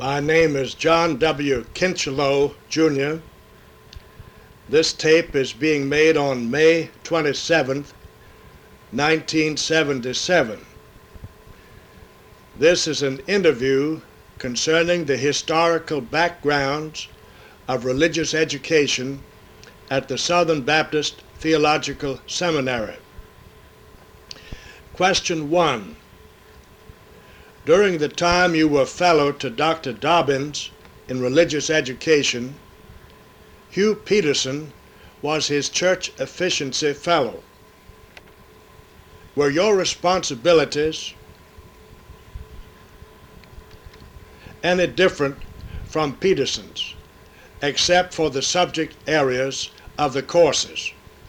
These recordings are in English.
My name is John W. Kincheloe, Jr. This tape is being made on May 27, 1977. This is an interview concerning the historical backgrounds of religious education at the Southern Baptist Theological Seminary. Question 1. During the time you were fellow to Dr. Dobbins in religious education, Hugh Peterson was his church efficiency fellow. Were your responsibilities any different from Peterson's, except for the subject areas of the courses?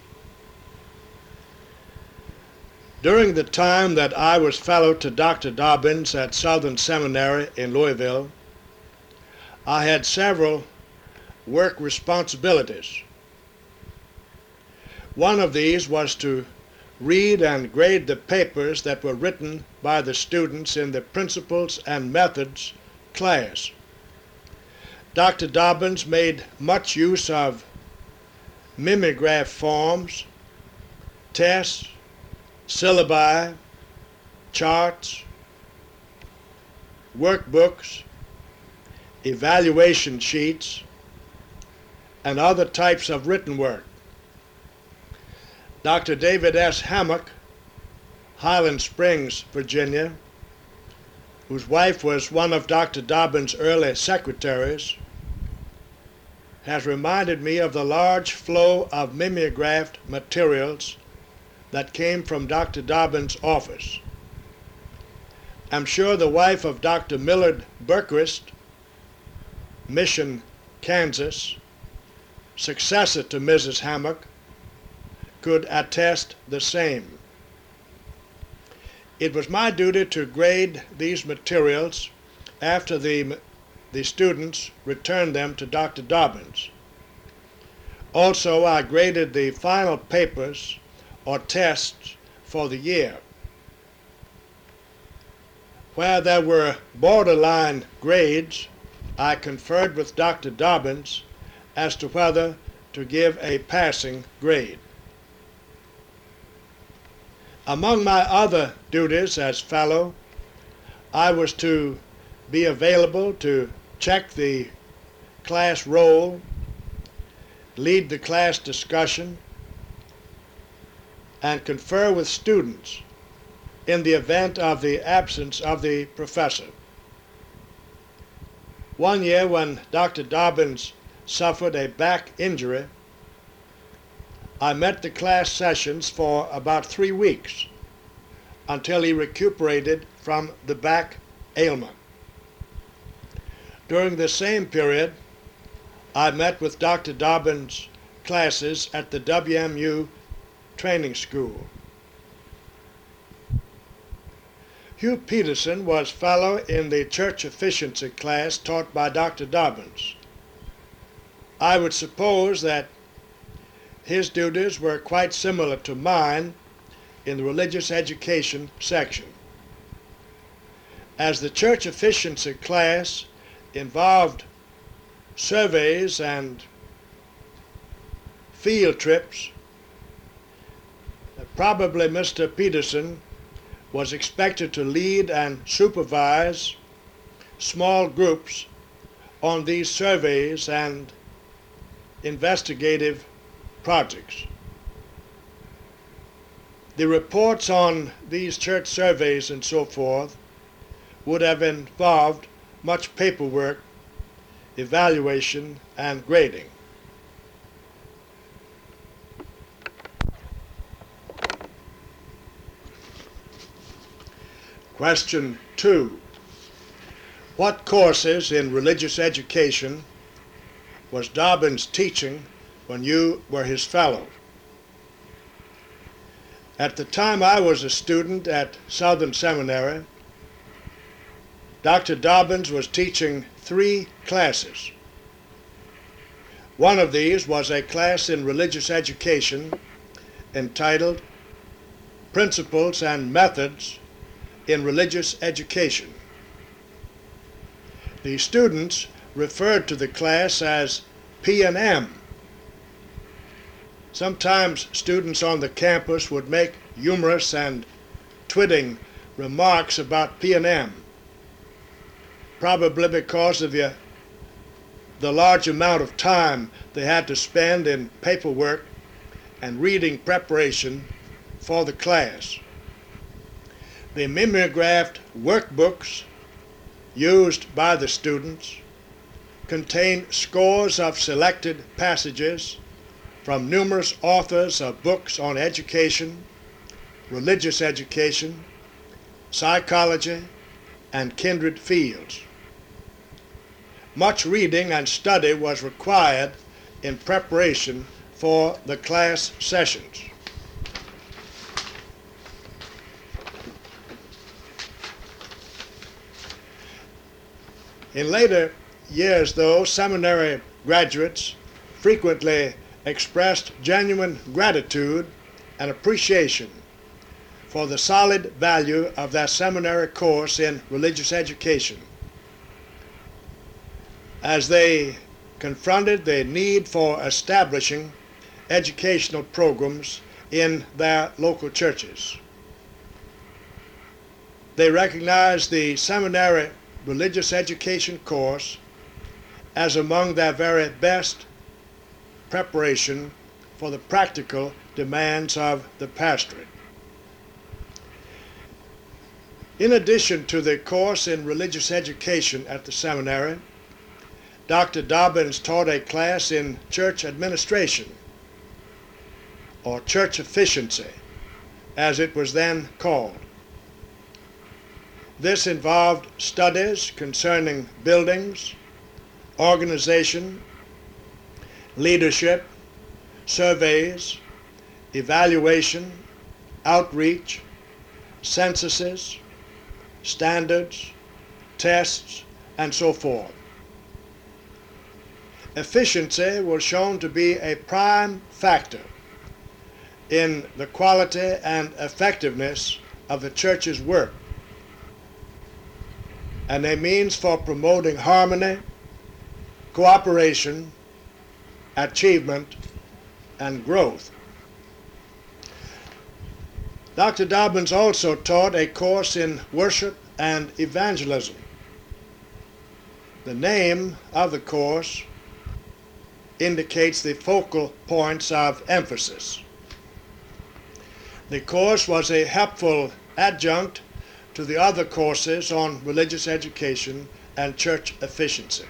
During the time that I was fellow to Dr. Dobbins at Southern Seminary in Louisville, I had several work responsibilities. One of these was to read and grade the papers that were written by the students in the Principles and Methods class. Dr. Dobbins made much use of mimeograph forms, tests, syllabi, charts, workbooks, evaluation sheets, and other types of written work. Dr. David S. Hammock, Highland Springs, Virginia, whose wife was one of Dr. Dobbins' early secretaries, has reminded me of the large flow of mimeographed materials that came from Dr. Dobbins' office. I'm sure the wife of Dr. Millard Berquist, Mission, Kansas, successor to Mrs. Hammock, could attest the same. It was my duty to grade these materials after the students returned them to Dr. Dobbins. Also, I graded the final papers or tests for the year. Where there were borderline grades, I conferred with Dr. Dobbins as to whether to give a passing grade. Among my other duties as fellow, I was to be available to check the class roll, lead the class discussion, and confer with students in the event of the absence of the professor. One year, when Dr. Dobbins suffered a back injury, I met the class sessions for about 3 weeks until he recuperated from the back ailment. During the same period, I met with Dr. Dobbins' classes at the WMU training school. Hugh Peterson was fellow in the church efficiency class taught by Dr. Dobbins. I would suppose that his duties were quite similar to mine in the religious education section. As the church efficiency class involved surveys and field trips, probably Mr. Peterson was expected to lead and supervise small groups on these surveys and investigative projects. The reports on these church surveys and so forth would have involved much paperwork, evaluation, and grading. Question 2. What courses in religious education was Dobbins teaching when you were his fellow? At the time I was a student at Southern Seminary, Dr. Dobbins was teaching 3 classes. One of these was a class in religious education entitled Principles and Methods in Religious Education. The students referred to the class as P&M. Sometimes students on the campus would make humorous and twitting remarks about P&M, probably because of the large amount of time they had to spend in paperwork and reading preparation for the class. The mimeographed workbooks used by the students contain scores of selected passages from numerous authors of books on education, religious education, psychology, and kindred fields. Much reading and study was required in preparation for the class sessions. In later years, though, seminary graduates frequently expressed genuine gratitude and appreciation for the solid value of their seminary course in religious education, as they confronted the need for establishing educational programs in their local churches. They recognized the seminary religious education course as among their very best preparation for the practical demands of the pastorate. In addition to the course in religious education at the seminary, Dr. Dobbins taught a class in church administration, or church efficiency, as it was then called. This involved studies concerning buildings, organization, leadership, surveys, evaluation, outreach, censuses, standards, tests, and so forth. Efficiency was shown to be a prime factor in the quality and effectiveness of the church's work, and a means for promoting harmony, cooperation, achievement, and growth. Dr. Dobbins also taught a course in worship and evangelism. The name of the course indicates the focal points of emphasis. The course was a helpful adjunct to the other courses on religious education and church efficiency.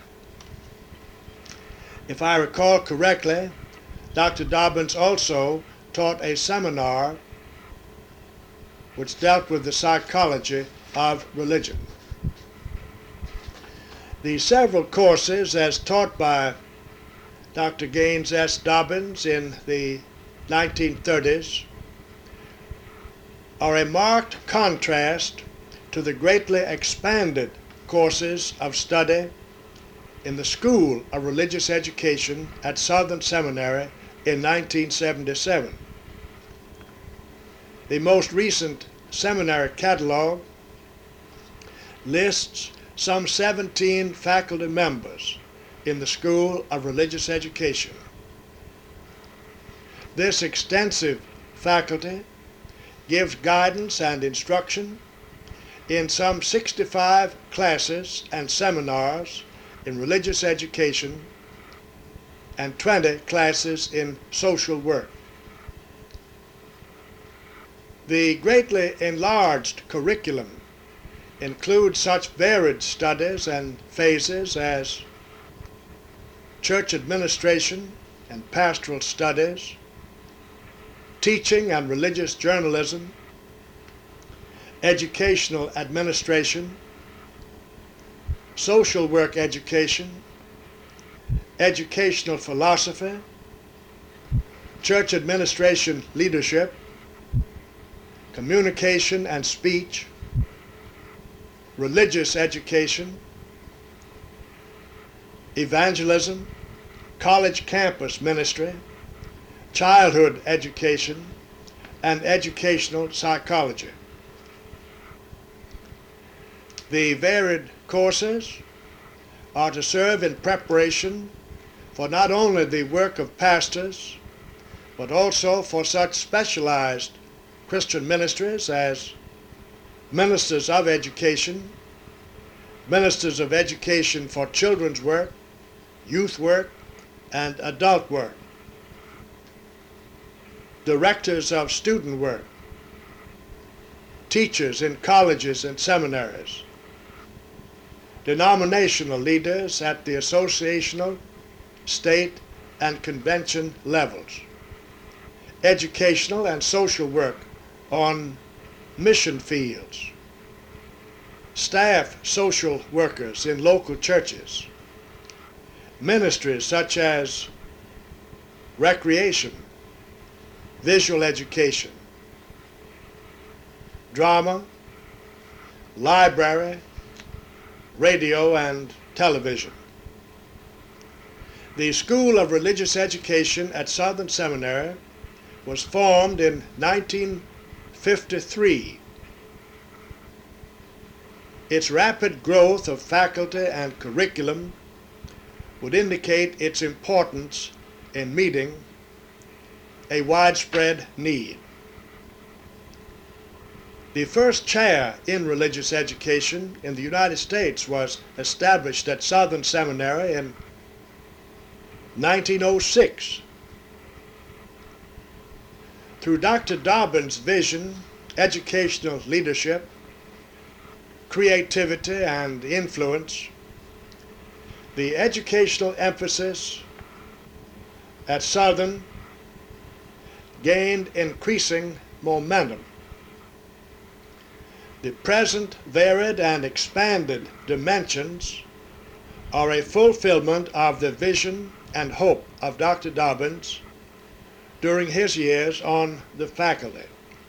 If I recall correctly, Dr. Dobbins also taught a seminar which dealt with the psychology of religion. The several courses as taught by Dr. Gaines S. Dobbins in the 1930s are a marked contrast to the greatly expanded courses of study in the School of Religious Education at Southern Seminary in 1977. The most recent seminary catalog lists some 17 faculty members in the School of Religious Education. This extensive faculty gives guidance and instruction in some 65 classes and seminars in religious education and 20 classes in social work. The greatly enlarged curriculum includes such varied studies and phases as church administration and pastoral studies, teaching and religious journalism, educational administration, social work education, educational philosophy, church administration leadership, communication and speech, religious education, evangelism, college campus ministry, childhood education, and educational psychology. The varied courses are to serve in preparation for not only the work of pastors, but also for such specialized Christian ministries as ministers of education, ministers of education for children's work, youth work, and adult work, directors of student work, teachers in colleges and seminaries, denominational leaders at the associational, state, and convention levels, educational and social work on mission fields, staff social workers in local churches, ministries such as recreation, visual education, drama, library, radio, and television. The School of Religious Education at Southern Seminary was formed in 1953. Its rapid growth of faculty and curriculum would indicate its importance in meeting a widespread need. The first chair in religious education in the United States was established at Southern Seminary in 1906. Through Dr. Dobbins' vision, educational leadership, creativity, and influence, the educational emphasis at Southern gained increasing momentum. The present varied and expanded dimensions are a fulfillment of the vision and hope of Dr. Dobbins during his years on the faculty.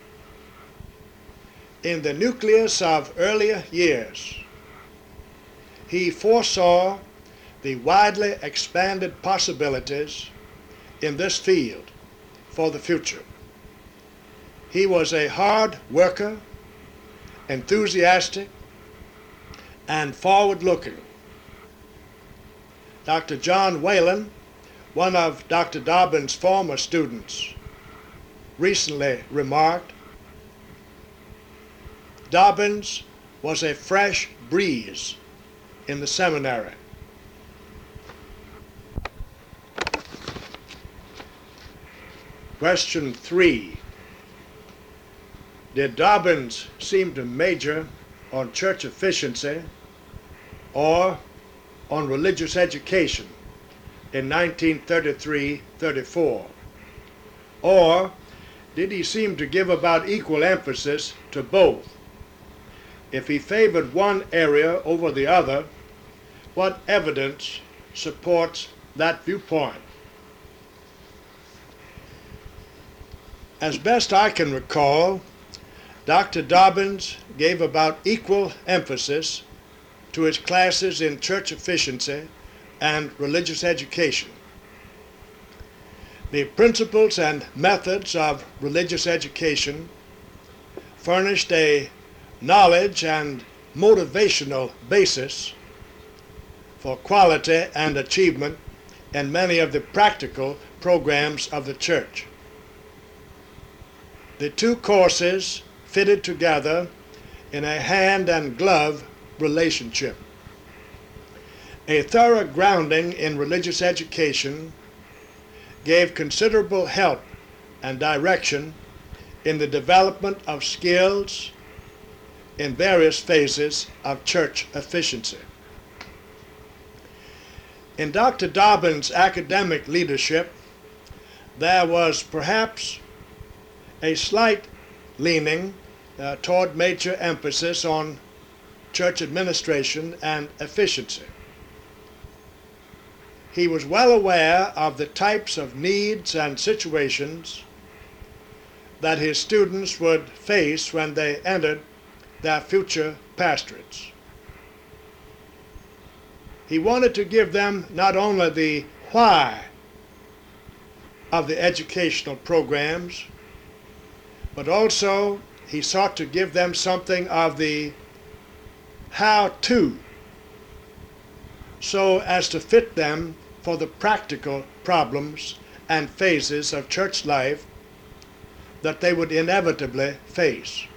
In the nucleus of earlier years, he foresaw the widely expanded possibilities in this field for the future. He was a hard worker, enthusiastic, and forward-looking. Dr. John Whalen, one of Dr. Dobbins' former students, recently remarked, "Dobbins was a fresh breeze in the seminary." Question 3. Did Dobbins seem to major on church efficiency or on religious education in 1933-34? Or did he seem to give about equal emphasis to both? If he favored one area over the other, what evidence supports that viewpoint? As best I can recall, Dr. Dobbins gave about equal emphasis to his classes in church efficiency and religious education. The principles and methods of religious education furnished a knowledge and motivational basis for quality and achievement in many of the practical programs of the church. The two courses fitted together in a hand and glove relationship. A thorough grounding in religious education gave considerable help and direction in the development of skills in various phases of church efficiency. In Dr. Dobbins' academic leadership, there was perhaps a slight leaning toward major emphasis on church administration and efficiency. He was well aware of the types of needs and situations that his students would face when they entered their future pastorates. He wanted to give them not only the why of the educational programs, but also he sought to give them something of the how-to, so as to fit them for the practical problems and phases of church life that they would inevitably face.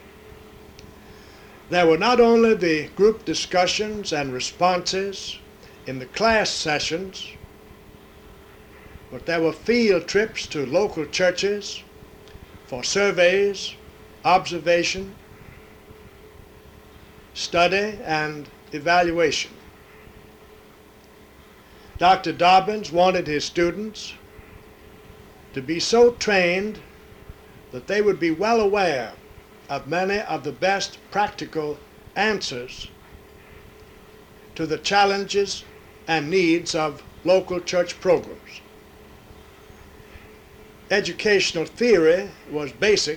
There were not only the group discussions and responses in the class sessions, but there were field trips to local churches for surveys, observation, study, and evaluation. Dr. Dobbins wanted his students to be so trained that they would be well aware of many of the best practical answers to the challenges and needs of local church programs. Educational theory was basic,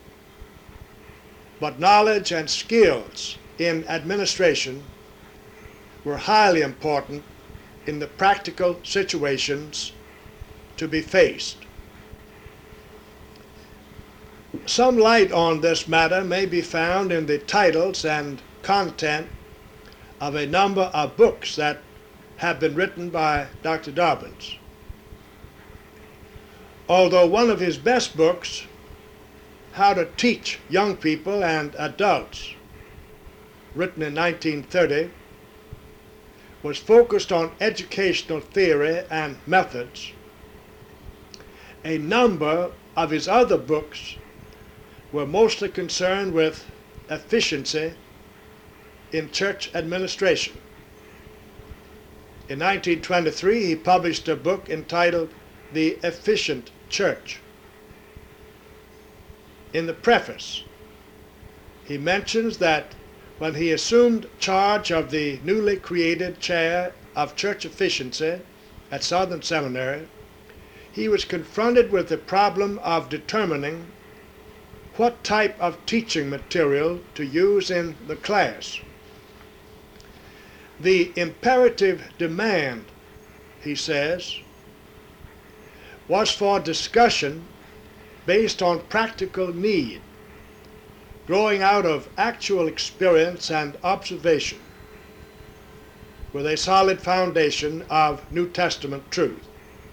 but knowledge and skills in administration were highly important in the practical situations to be faced. Some light on this matter may be found in the titles and content of a number of books that have been written by Dr. Dobbins. Although one of his best books, How to Teach Young People and Adults, written in 1930, was focused on educational theory and methods, a number of his other books were mostly concerned with efficiency in church administration. In 1923, he published a book entitled The Efficient Church. In the preface, he mentions that when he assumed charge of the newly created chair of church efficiency at Southern Seminary, he was confronted with the problem of determining what type of teaching material to use in the class. The imperative demand, he says, was for discussion based on practical need, growing out of actual experience and observation, with a solid foundation of New Testament truth.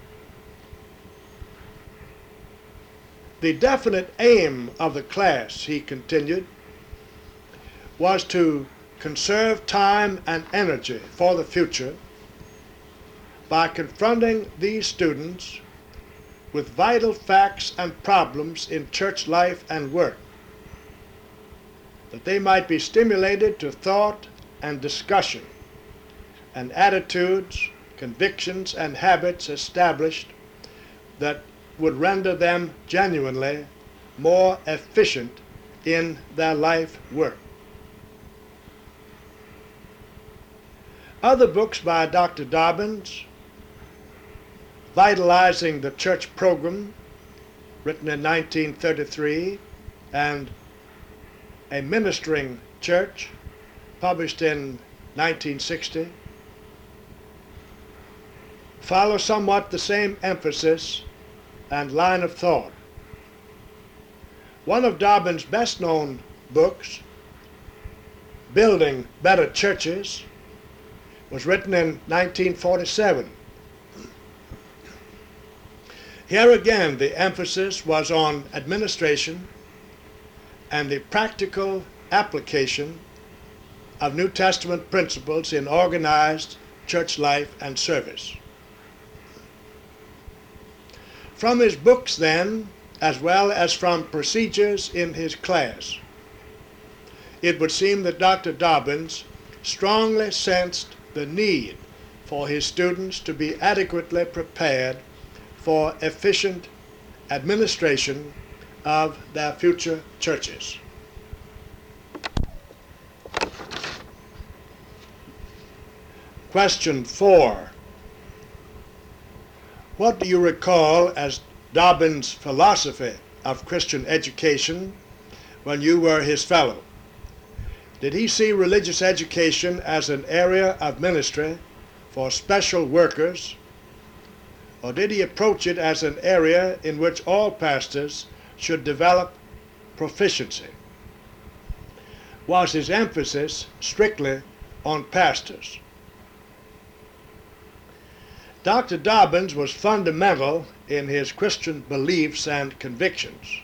The definite aim of the class, he continued, was to conserve time and energy for the future by confronting these students with vital facts and problems in church life and work, that they might be stimulated to thought and discussion, and attitudes, convictions, and habits established that would render them genuinely more efficient in their life work. Other books by Dr. Dobbins, Vitalizing the Church Program, written in 1933, and A Ministering Church, published in 1960, follow somewhat the same emphasis and line of thought. One of Dobbins' best-known books, Building Better Churches, was written in 1947. Here again, the emphasis was on administration and the practical application of New Testament principles in organized church life and service. From his books, then, as well as from procedures in his class, it would seem that Dr. Dobbins strongly sensed the need for his students to be adequately prepared for efficient administration of their future churches. Question 4. What do you recall as Dobbins' philosophy of Christian education when you were his fellow? Did he see religious education as an area of ministry for special workers, or did he approach it as an area in which all pastors should develop proficiency? Was his emphasis strictly on pastors? Dr. Dobbins was fundamental in his Christian beliefs and convictions.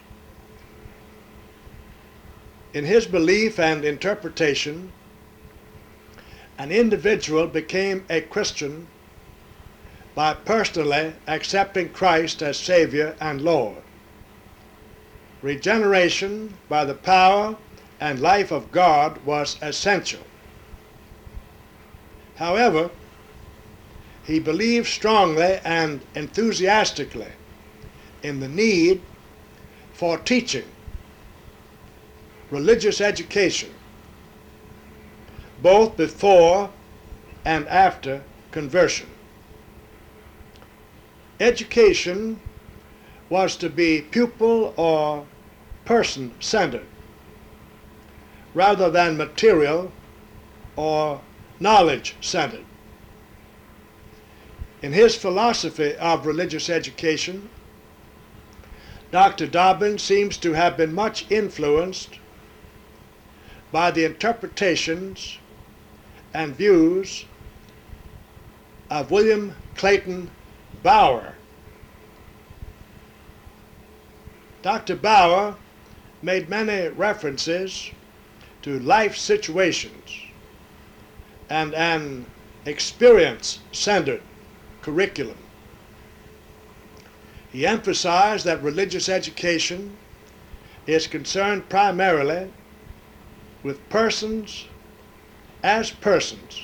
In his belief and interpretation, an individual became a Christian by personally accepting Christ as Savior and Lord. Regeneration by the power and life of God was essential. However, he believed strongly and enthusiastically in the need for teaching, religious education, both before and after conversion. Education was to be pupil or person-centered, rather than material or knowledge-centered. In his philosophy of religious education, Dr. Dobbins seems to have been much influenced by the interpretations and views of William Clayton Bower. Dr. Bower made many references to life situations and an experience-centered curriculum. He emphasized that religious education is concerned primarily with persons as persons,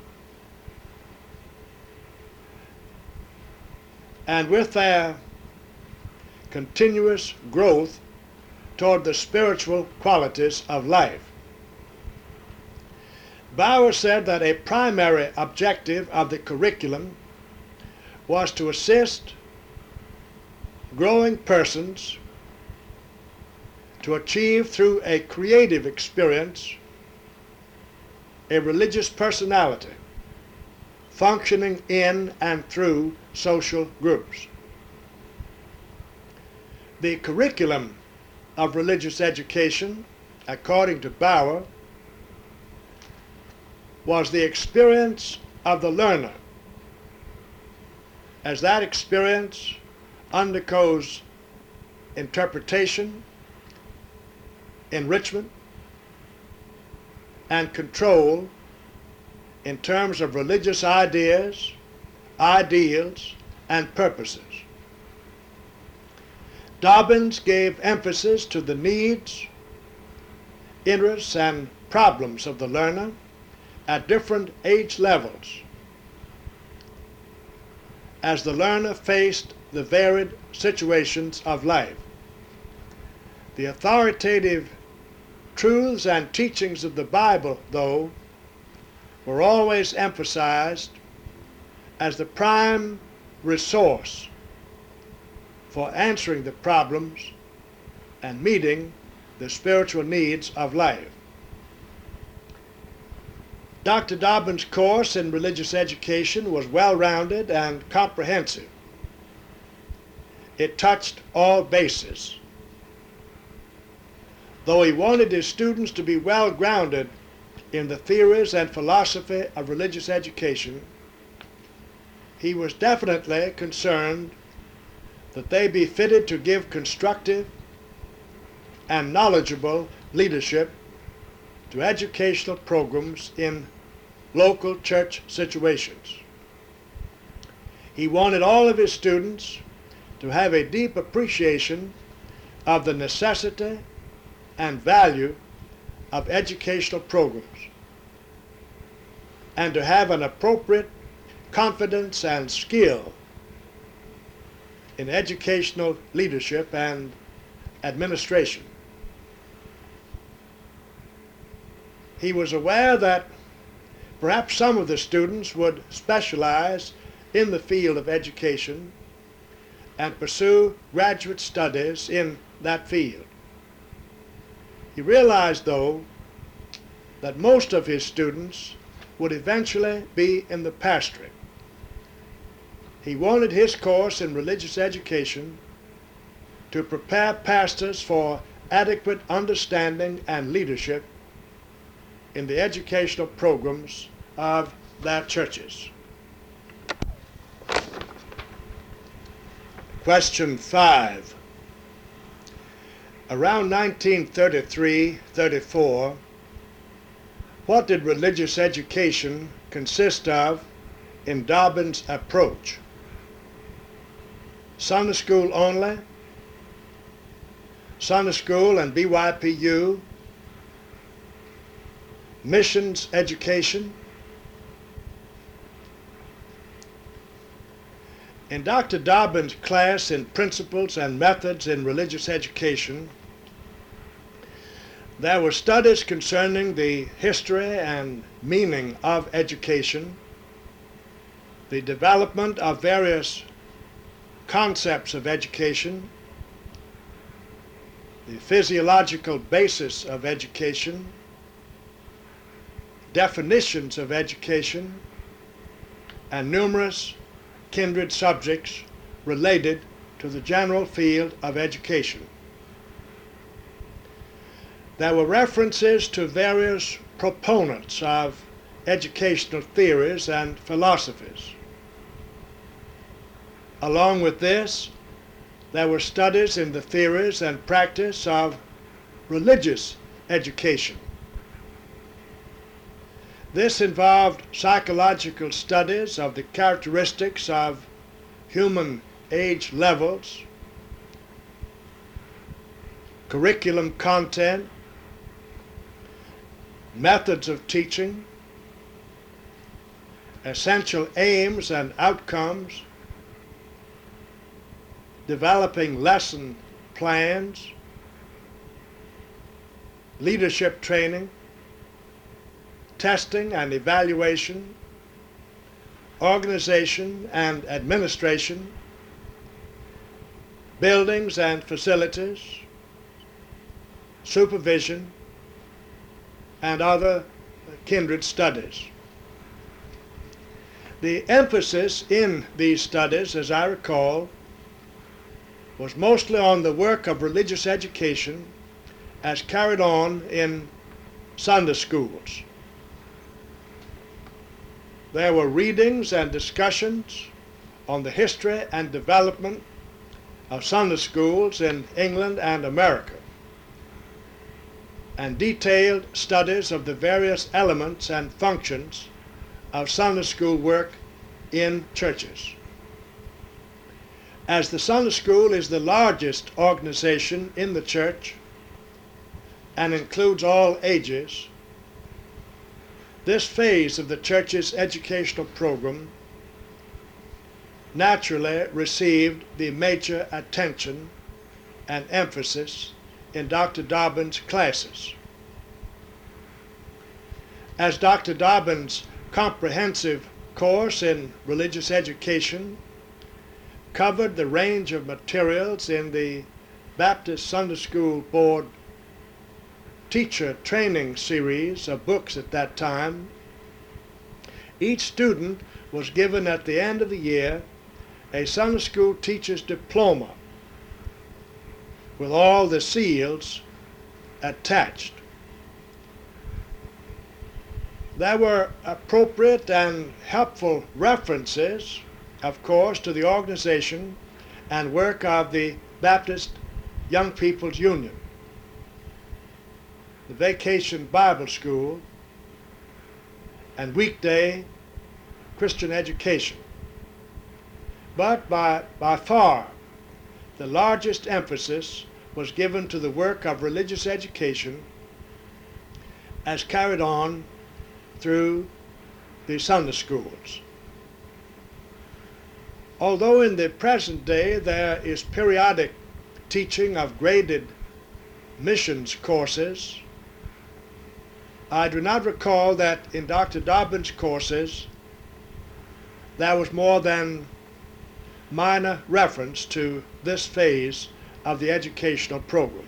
and with their continuous growth toward the spiritual qualities of life. Bower said that a primary objective of the curriculum was to assist growing persons to achieve through a creative experience a religious personality functioning in and through social groups. The curriculum of religious education, according to Bower, was the experience of the learner, as that experience undergoes interpretation, enrichment, and control in terms of religious ideas, ideals, and purposes. Dobbins gave emphasis to the needs, interests, and problems of the learner at different age levels as the learner faced the varied situations of life. The authoritative truths and teachings of the Bible, though, were always emphasized as the prime resource for answering the problems and meeting the spiritual needs of life. Dr. Dobbins' course in religious education was well-rounded and comprehensive. It touched all bases. Though he wanted his students to be well-grounded in the theories and philosophy of religious education, he was definitely concerned that they be fitted to give constructive and knowledgeable leadership to educational programs in local church situations. He wanted all of his students to have a deep appreciation of the necessity and value of educational programs, and to have an appropriate confidence and skill in educational leadership and administration. He was aware that perhaps some of the students would specialize in the field of education and pursue graduate studies in that field. He realized, though, that most of his students would eventually be in the pastorate. He wanted his course in religious education to prepare pastors for adequate understanding and leadership in the educational programs of their churches. Question 5. Around 1933-34, what did religious education consist of in Dobbin's approach? Sunday school only, Sunday school and BYPU, missions education. In Dr. Dobbin's class in Principles and Methods in Religious Education, there were studies concerning the history and meaning of education, the development of various concepts of education, the physiological basis of education, definitions of education, and numerous kindred subjects related to the general field of education. There were references to various proponents of educational theories and philosophies. Along with this, there were studies in the theories and practice of religious education. This involved psychological studies of the characteristics of human age levels, curriculum content, methods of teaching, essential aims and outcomes, developing lesson plans, leadership training, testing and evaluation, organization and administration, buildings and facilities, supervision, and other kindred studies. The emphasis in these studies, as I recall, was mostly on the work of religious education as carried on in Sunday schools. There were readings and discussions on the history and development of Sunday schools in England and America, and detailed studies of the various elements and functions of Sunday school work in churches. As the Sunday school is the largest organization in the church and includes all ages, this phase of the church's educational program naturally received the major attention and emphasis in Dr. Dobbin's classes. As Dr. Dobbin's comprehensive course in religious education covered the range of materials in the Baptist Sunday School Board teacher training series of books at that time, each student was given at the end of the year a Sunday school teacher's diploma with all the seals attached. There were appropriate and helpful references, of course, to the organization and work of the Baptist Young People's Union, the Vacation Bible School, and weekday Christian education. But by far, the largest emphasis was given to the work of religious education as carried on through the Sunday schools. Although in the present day there is periodic teaching of graded missions courses, I do not recall that in Dr. Dobbin's courses there was more than minor reference to this phase of the educational program.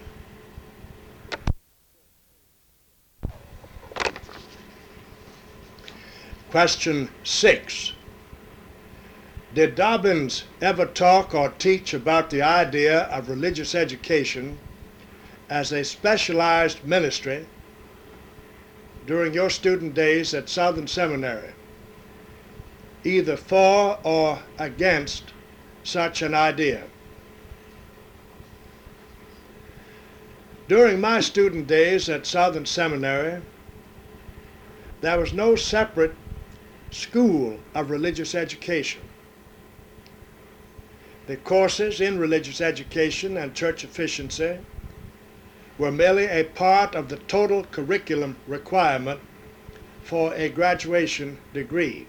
Question 6. Did Dobbins ever talk or teach about the idea of religious education as a specialized ministry during your student days at Southern Seminary, either for or against such an idea? During my student days at Southern Seminary, there was no separate school of religious education. The courses in religious education and church efficiency were merely a part of the total curriculum requirement for a graduation degree.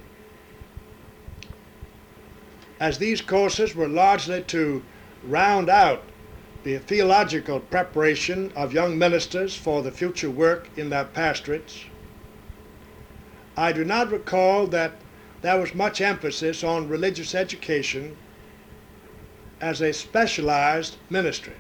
As these courses were largely to round out the theological preparation of young ministers for the future work in their pastorates, I do not recall that there was much emphasis on religious education as a specialized ministry.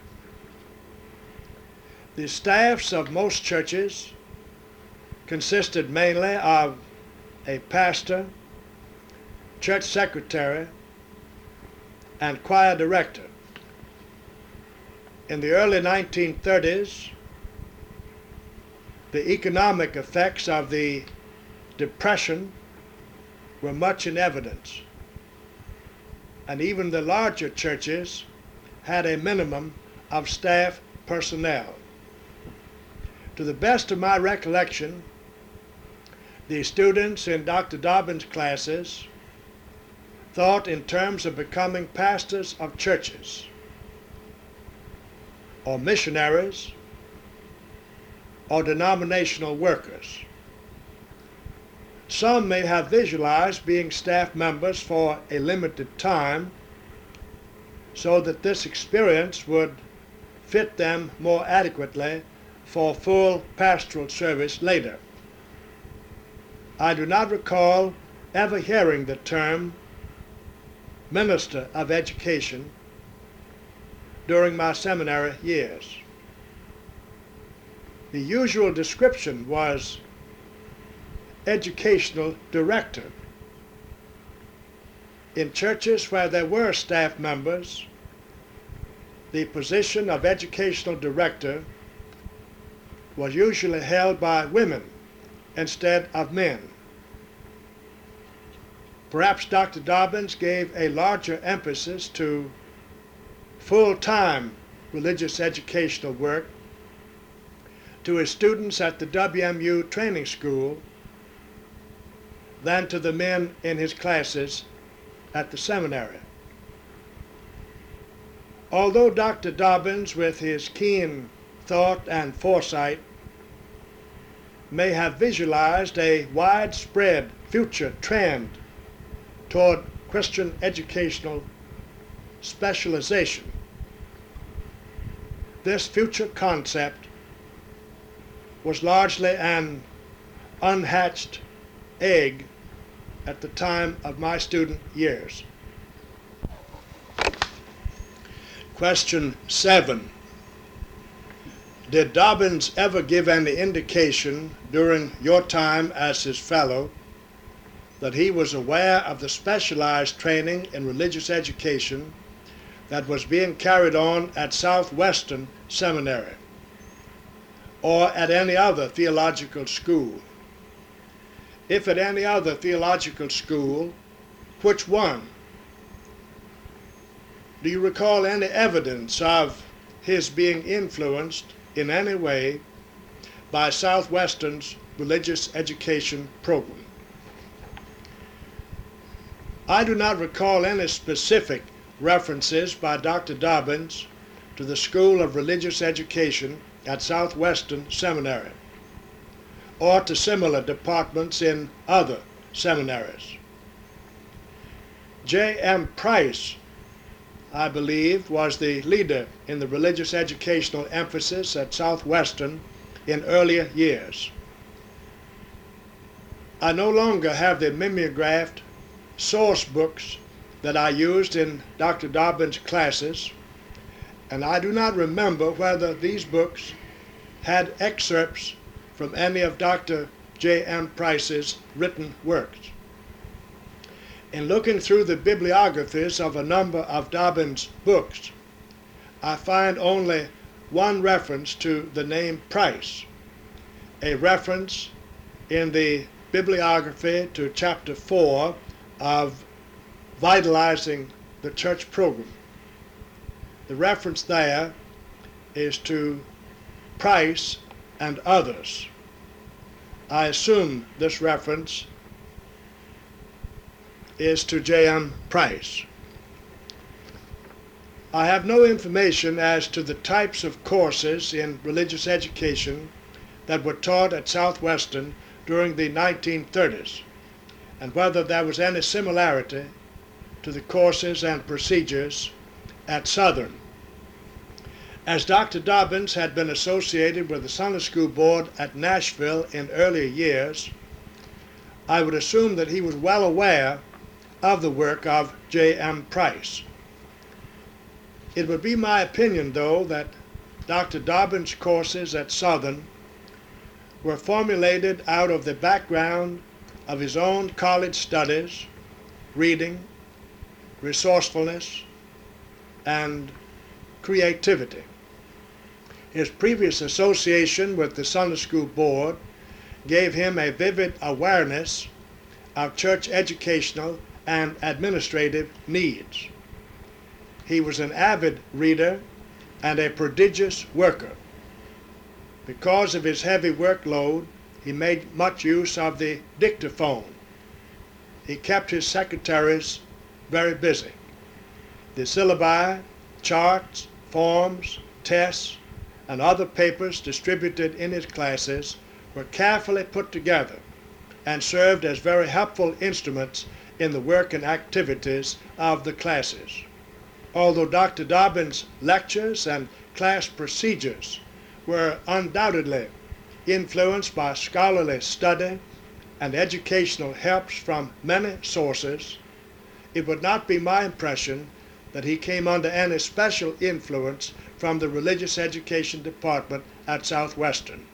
The staffs of most churches consisted mainly of a pastor, church secretary, and choir director. In the early 1930s, the economic effects of the Depression were much in evidence, and even the larger churches had a minimum of staff personnel. To the best of my recollection, the students in Dr. Dobbins' classes thought in terms of becoming pastors of churches, or missionaries, or denominational workers. Some may have visualized being staff members for a limited time so that this experience would fit them more adequately for full pastoral service later. I do not recall ever hearing the term minister of education during my seminary years. The usual description was educational director. In churches where there were staff members, the position of educational director was usually held by women instead of men. Perhaps Dr. Dobbins gave a larger emphasis to full-time religious educational work to his students at the WMU training school than to the men in his classes at the seminary. Although Dr. Dobbins, with his keen thought and foresight, may have visualized a widespread future trend toward Christian educational specialization, this future concept was largely an unhatched egg at the time of my student years. Question 7. Did Dobbins ever give any indication during your time as his fellow that he was aware of the specialized training in religious education that was being carried on at Southwestern Seminary or at any other theological school? If at any other theological school, which one? Do you recall any evidence of his being influenced in any way by Southwestern's religious education program? I do not recall any specific references by Dr. Dobbins to the School of Religious Education at Southwestern Seminary or to similar departments in other seminaries. J.M. Price, I believe, was the leader in the religious educational emphasis at Southwestern in earlier years. I no longer have the mimeographed source books that I used in Dr. Dobbins' classes, and I do not remember whether these books had excerpts from any of Dr. J.M. Price's written works. In looking through the bibliographies of a number of Dobbins' books, I find only one reference to the name Price, a reference in the bibliography to chapter 4 of Vitalizing the Church Program. The reference there is to Price and others. I assume this reference is to J.M. Price. I have no information as to the types of courses in religious education that were taught at Southwestern during the 1930s, and whether there was any similarity to the courses and procedures at Southern. As Dr. Dobbins had been associated with the Sunday School Board at Nashville in earlier years, I would assume that he was well aware of the work of J.M. Price. It would be my opinion, though, that Dr. Dobbins' courses at Southern were formulated out of the background of his own college studies, reading, resourcefulness, and creativity. His previous association with the Sunday School Board gave him a vivid awareness of church educational and administrative needs. He was an avid reader and a prodigious worker. Because of his heavy workload, he made much use of the dictaphone. He kept his secretaries very busy. The syllabi, charts, forms, tests, and other papers distributed in his classes were carefully put together and served as very helpful instruments in the work and activities of the classes. Although Dr. Dobbins' lectures and class procedures were undoubtedly influenced by scholarly study and educational helps from many sources, it would not be my impression that he came under any special influence from the religious education department at Southwestern.